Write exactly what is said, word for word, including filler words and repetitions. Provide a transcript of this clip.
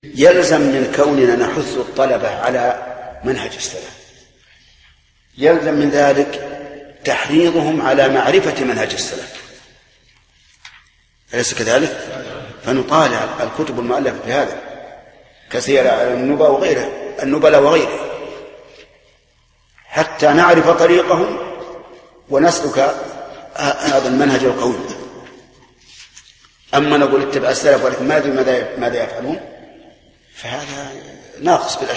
يلزم من كوننا نحث الطلبة على منهج السلف، يلزم من ذلك تحريضهم على معرفة منهج السلف، أليس كذلك؟ فنطالع الكتب المؤلفة في هذا كثيرا على النبلاء وغيره النبلاء وغيره حتى نعرف طريقهم ونسلك هذا المنهج القوي. أما نقول اتبع السلف ولكن ما ندري ماذا يفعلون فهذا ناقص بالأشياء.